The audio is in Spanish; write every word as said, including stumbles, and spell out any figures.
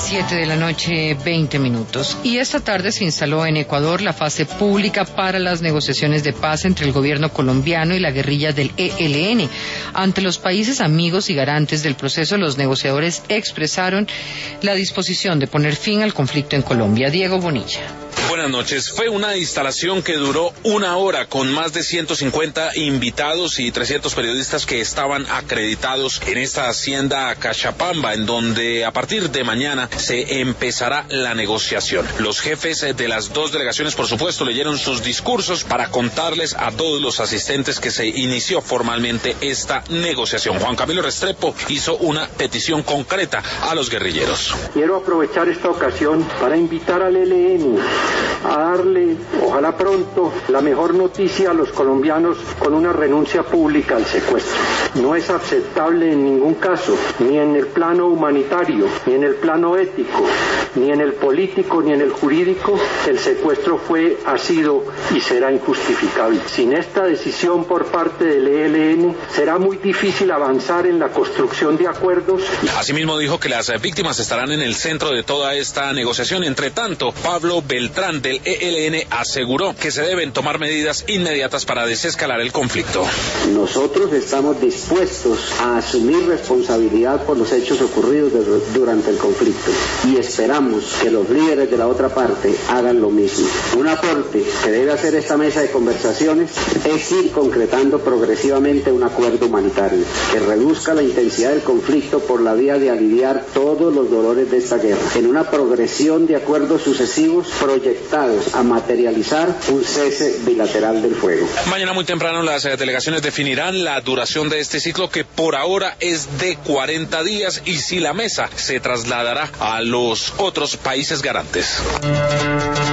Siete de la noche, veinte minutos. Y esta tarde se instaló en Ecuador la fase pública para las negociaciones de paz entre el gobierno colombiano y la guerrilla del E L N. Ante los países amigos y garantes del proceso, los negociadores expresaron la disposición de poner fin al conflicto en Colombia. Diego Bonilla. Buenas noches. Fue una instalación que duró una hora con más de ciento cincuenta invitados y trescientos periodistas que estaban acreditados en esta hacienda Cachapamba, en donde a partir de mañana se empezará la negociación. Los jefes de las dos delegaciones, por supuesto, leyeron sus discursos para contarles a todos los asistentes que se inició formalmente esta negociación. Juan Camilo Restrepo hizo una petición concreta a los guerrilleros. Quiero aprovechar esta ocasión para invitar al E L N a darle, ojalá pronto, la mejor noticia a los colombianos con una renuncia pública al secuestro. No es aceptable en ningún caso, ni en el plano humanitario, ni en el plano ético, ni en el político, ni en el jurídico. El secuestro fue, ha sido y será injustificable. Sin esta decisión por parte del E L N, será muy difícil avanzar en la construcción de acuerdos. Asimismo dijo que las víctimas estarán en el centro de toda esta negociación. Entre tanto, Pablo Beltrán del E L N aseguró que se deben tomar medidas inmediatas para desescalar el conflicto. Nosotros estamos dispuestos a asumir responsabilidad por los hechos ocurridos de, durante el conflicto y esperamos que los líderes de la otra parte hagan lo mismo. Un aporte que debe hacer esta mesa de conversaciones es ir concretando progresivamente un acuerdo humanitario que reduzca la intensidad del conflicto por la vía de aliviar todos los dolores de esta guerra, en una progresión de acuerdos sucesivos proyectados a materializar un cese bilateral del fuego. Mañana muy temprano las delegaciones definirán la duración de este ciclo, que por ahora es de cuarenta días, y si la mesa se trasladará a los otros países garantes.